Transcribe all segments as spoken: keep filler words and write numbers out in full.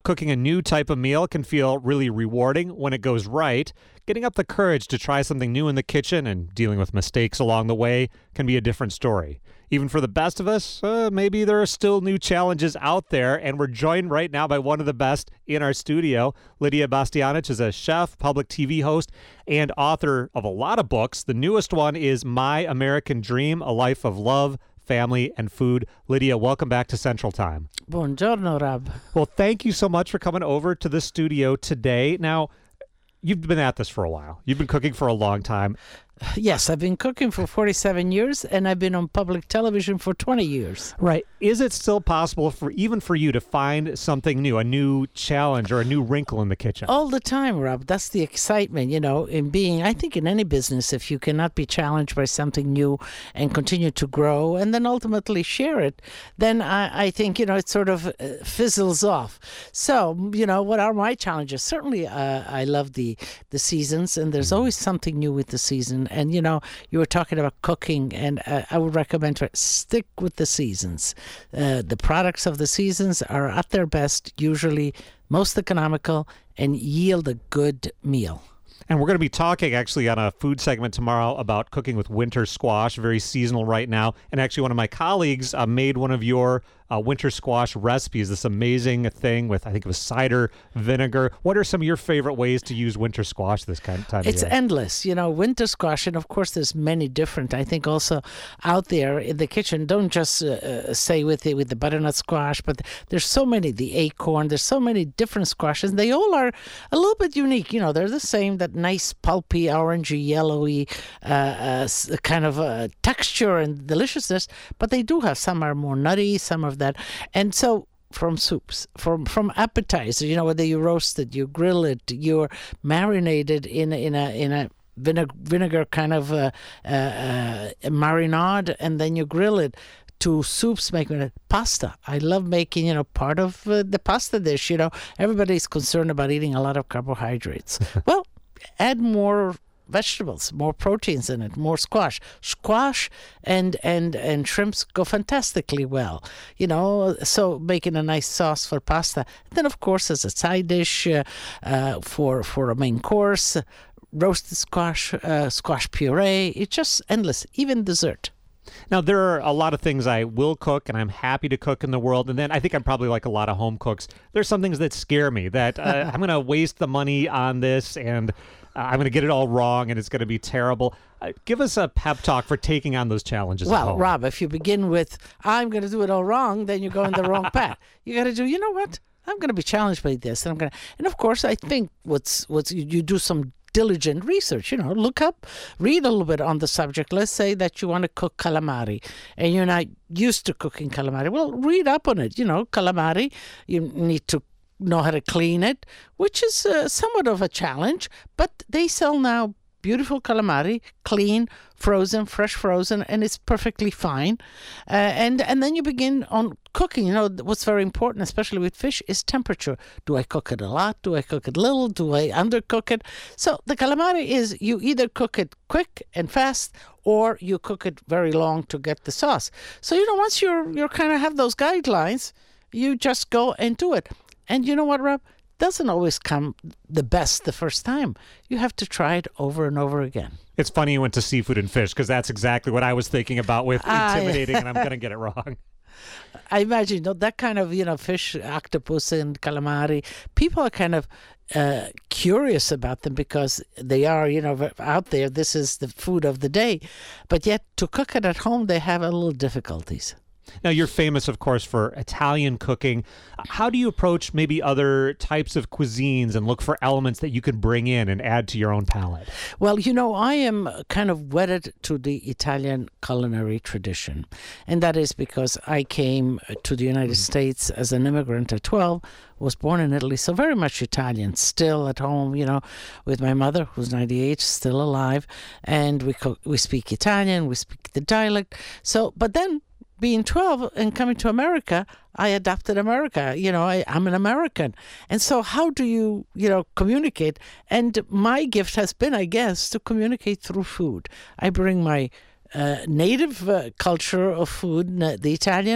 cooking a new type of meal can feel really rewarding when it goes right, getting up the courage to try something new in the kitchen and dealing with mistakes along the way can be a different story. Even for the best of us, uh, maybe there are still new challenges out there, and we're joined right now by one of the best in our studio. Lidia Bastianich is a chef, public T V host, and author of a lot of books. The newest one is My American Dream, A Life of Love, Family, and Food. Lidia, welcome back to Central Time. Buongiorno, Rob. Well, thank you so much for coming over to the studio today. Now, you've been at this for a while. You've been cooking for a long time. Yes, I've been cooking for forty-seven years, and I've been on public television for twenty years. Right. Is it still possible for even for you to find something new, a new challenge or a new wrinkle in the kitchen? All the time, Rob. That's the excitement, you know, in being, I think in any business, if you cannot be challenged by something new and continue to grow and then ultimately share it, then I, I think, you know, it sort of uh, fizzles off. So, you know, what are my challenges? Certainly, uh, I love the, the seasons, and there's always something new with the season. And, you know, you were talking about cooking, and uh, I would recommend to stick with the seasons. Uh, the products of the seasons are at their best, usually most economical, and yield a good meal. And we're going to be talking actually on a food segment tomorrow about cooking with winter squash, very seasonal right now. And actually one of my colleagues uh, made one of your uh, winter squash recipes, this amazing thing with, I think it was cider vinegar. What are some of your favorite ways to use winter squash this kind of time It's of year? endless, you know, winter squash. And of course, there's many different, I think also out there in the kitchen, don't just uh, say with the, with the butternut squash, but there's so many, the acorn, there's so many different squashes. They all are a little bit unique. You know, they're the same, that nice pulpy, orangey, yellowy uh, uh, kind of uh, texture and deliciousness, but they do have, some are more nutty, some of that. And so from soups, from from appetizers, you know, whether you roast it, you grill it, you're marinated in a, in a in a vinegar, vinegar kind of uh, uh, uh, marinade, and then you grill it, to soups, making it pasta. I love making, you know, part of uh, the pasta dish. You know, everybody's concerned about eating a lot of carbohydrates. Well, add more vegetables, more proteins in it, more squash. Squash and and and shrimps go fantastically well. You know, so making a nice sauce for pasta. Then, of course, as a side dish uh, uh, for for a main course, roasted squash, uh, squash puree. It's just endless. Even dessert. Now, there are a lot of things I will cook, and I'm happy to cook in the world. And then I think I'm probably like a lot of home cooks. There's some things that scare me, that uh, I'm going to waste the money on this, and uh, I'm going to get it all wrong, and it's going to be terrible. Uh, give us a pep talk for taking on those challenges at Well, home. Rob, if you begin with, I'm going to do it all wrong, then you go in the wrong path. You got to do, you know what? I'm going to be challenged by this. And I'm going to, and of course, I think what's, what's, you, you do some diligent research, you know, look up, read a little bit on the subject. Let's say that you want to cook calamari and you're not used to cooking calamari. Well, read up on it. You know, calamari, you need to know how to clean it, which is uh, somewhat of a challenge, but they sell now beautiful calamari, clean, frozen, fresh frozen, and it's perfectly fine. Uh, and and then you begin on cooking. You know, what's very important, especially with fish, is temperature. Do I cook it a lot? Do I cook it little? Do I undercook it? So the calamari is, you either cook it quick and fast, or you cook it very long to get the sauce. So, you know, once you're you're kind of have those guidelines, you just go and do it. And you know what, Rob? Doesn't always come the best the first time. You have to try it over and over again. It's funny you went to seafood and fish, because that's exactly what I was thinking about with intimidating, and I'm going to get it wrong. I imagine, you know, that kind of, you know, fish, octopus and calamari, people are kind of uh, curious about them because they are, you know, out there. This is the food of the day. But yet to cook it at home, they have a little difficulties. Now, you're famous, of course, for Italian cooking. How do you approach maybe other types of cuisines and look for elements that you can bring in and add to your own palate? Well, you know, I am kind of wedded to the Italian culinary tradition. And that is because I came to the United mm-hmm. States as an immigrant at twelve, was born in Italy, so very much Italian, still at home, you know, with my mother, who's ninety-eight, still alive. And we cook, we speak Italian, we speak the dialect. So, but then, being twelve and coming to America, I adopted America. You know, I, I'm an American. And so how do you, you know, communicate? And my gift has been, I guess, to communicate through food. I bring my uh, native uh, culture of food, the Italian,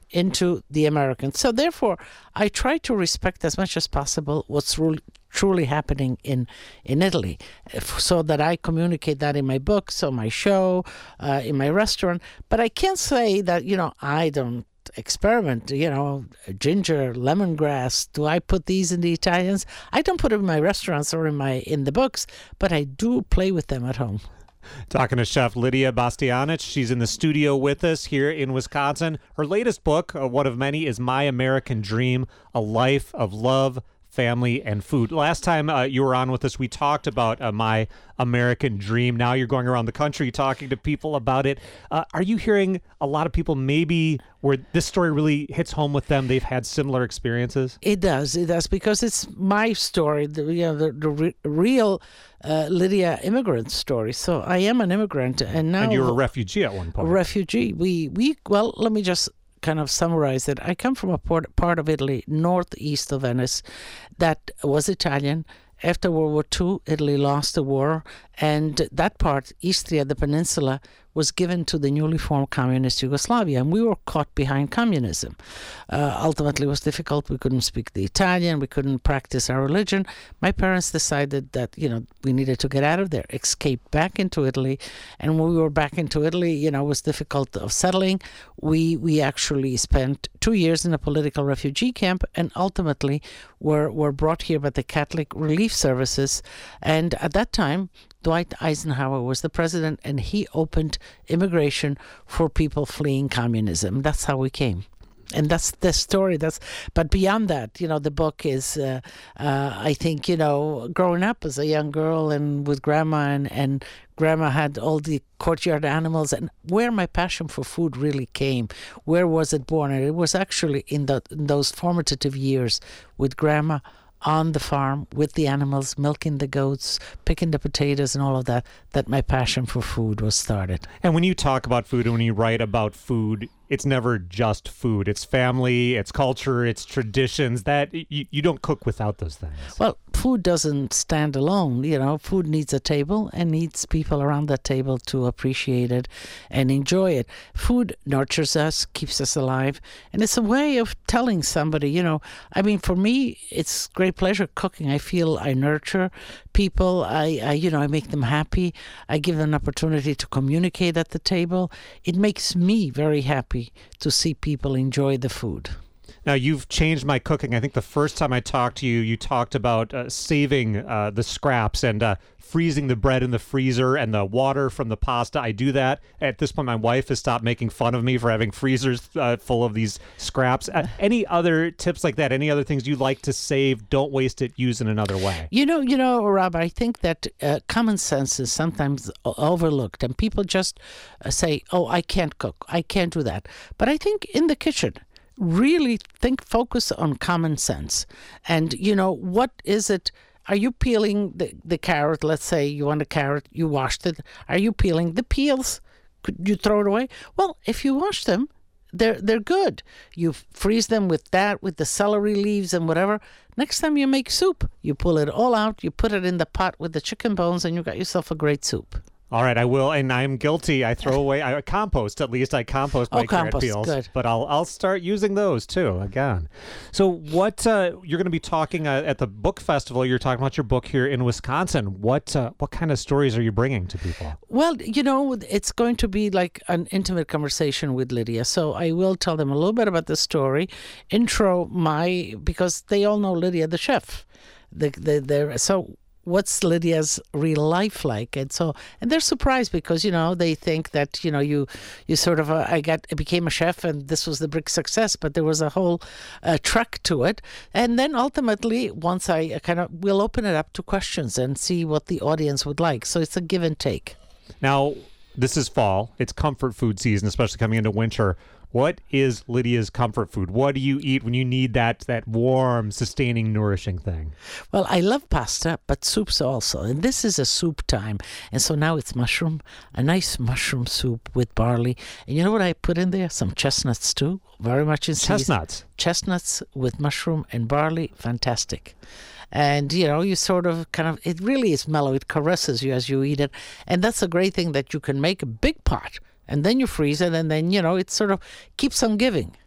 into the American. So therefore, I try to respect as much as possible what's really truly happening in, in Italy, if- so that I communicate that in my books, on my show, uh, in my restaurant. But I can't say that, you know, I don't experiment, you know, ginger, lemongrass. Do I put these in the Italians? I don't put them in my restaurants or in my in the books, but I do play with them at home. Talking to Chef Lidia Bastianich. She's in the studio with us here in Wisconsin. Her latest book, uh, one of many, is My American Dream, A Life of Love, Family, and Food. Last time uh, you were on with us, we talked about uh, My American Dream. Now you're going around the country talking to people about it. Uh, are you hearing a lot of people maybe where this story really hits home with them? They've had similar experiences? It does, it does, because it's my story, the, you know, the, the re- real uh, Lydia immigrant story. So I am an immigrant, and now And you were a refugee at one point. a refugee. We we well, let me just kind of summarize it. I come from a port, part of Italy, northeast of Venice, that was Italian. After World War Two, Italy lost the war, and that part, Istria, the peninsula, was given to the newly formed communist Yugoslavia, and we were caught behind communism. Uh, ultimately, it was difficult. We couldn't speak the Italian. We couldn't practice our religion. My parents decided that, you know, we needed to get out of there, escape back into Italy. And when we were back into Italy, you know, it was difficult of settling. We we actually spent two years in a political refugee camp, and ultimately were, were brought here by the Catholic Relief Services. And at that time, Dwight Eisenhower was the president, and he opened immigration for people fleeing communism. That's how we came. And that's the story. That's, but beyond that, you know, the book is, uh, uh, I think, you know, growing up as a young girl and with grandma, and, and grandma had all the courtyard animals, and where my passion for food really came. Where was it born? And it was actually in, the, in those formative years with grandma on the farm with the animals, milking the goats, picking the potatoes and all of that, that my passion for food was started. And when you talk about food and when you write about food, it's never just food. It's family, it's culture, it's traditions. That you, you don't cook without those things. Well, food doesn't stand alone. You know, food needs a table and needs people around that table to appreciate it and enjoy it. Food nurtures us, keeps us alive, and it's a way of telling somebody, you know, I mean, for me, it's great pleasure cooking. I feel I nurture people. I, I you know, I make them happy. I give them an opportunity to communicate at the table. It makes me very happy to see people enjoy the food. Now, you've changed my cooking. I think the first time I talked to you, you talked about uh, saving uh, the scraps and uh, freezing the bread in the freezer and the water from the pasta. I do that. At this point, my wife has stopped making fun of me for having freezers uh, full of these scraps. Uh, any other tips like that? Any other things you like to save? Don't waste it. Use in another way. You know, you know, Rob, I think that uh, common sense is sometimes o- overlooked, and people just uh, say, oh, I can't cook. I can't do that. But I think in the kitchen, really think, focus on common sense. And, you know, what is it? Are you peeling the, the carrot? Let's say you want a carrot, you washed it. Are you peeling the peels? Could you throw it away? Well, if you wash them, they're they're good. You freeze them with that, with the celery leaves and whatever. Next time you make soup, you pull it all out, you put it in the pot with the chicken bones, and you got yourself a great soup. All right, I will, and I'm guilty. I throw away, I compost. At least I compost my Oh, carrot compost, peels. good. But I'll I'll start using those too again. So, what uh, you're going to be talking uh, at the book festival? You're talking about your book here in Wisconsin. What uh, what kind of stories are you bringing to people? Well, you know, it's going to be like an intimate conversation with Lydia. So I will tell them a little bit about the story, intro my, because they all know Lydia, the chef. The, the, the, so what's Lydia's real life like? And so, and they're surprised because, you know, they think that, you know, you, you sort of, uh, I got, I became a chef and this was the big success, but there was a whole uh, track to it. And then ultimately, once I kind of, we'll open it up to questions and see what the audience would like. So it's a give and take. Now, this is fall. It's comfort food season, especially coming into winter. What is Lydia's comfort food? What do you eat when you need that that warm, sustaining, nourishing thing? Well, I love pasta, but soups also. And this is a soup time. And so now it's mushroom, a nice mushroom soup with barley. And you know what I put in there? Some chestnuts too. Very much in season. Chestnuts. Chestnuts with mushroom and barley. Fantastic. And, you know, you sort of kind of, it really is mellow. It caresses you as you eat it. And that's a great thing that you can make a big pot. And then you freeze it, and then, you know, it sort of keeps on giving.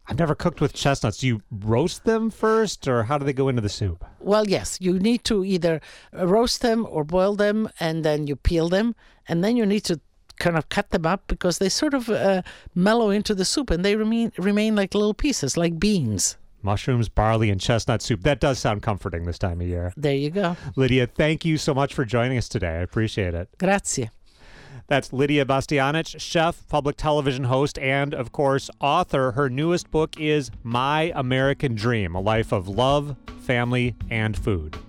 I've never cooked with chestnuts. Do you roast them first, or how do they go into the soup? Well, yes, you need to either roast them or boil them, and then you peel them, and then you need to kind of cut them up because they sort of uh, mellow into the soup, and they remain remain like little pieces, like beans. Mushrooms, barley, and chestnut soup. That does sound comforting this time of year. There you go. Lydia, thank you so much for joining us today. I appreciate it. Grazie. That's Lydia Bastianich, chef, public television host, and, of course, author. Her newest book is My American Dream, a life of love, family, and food.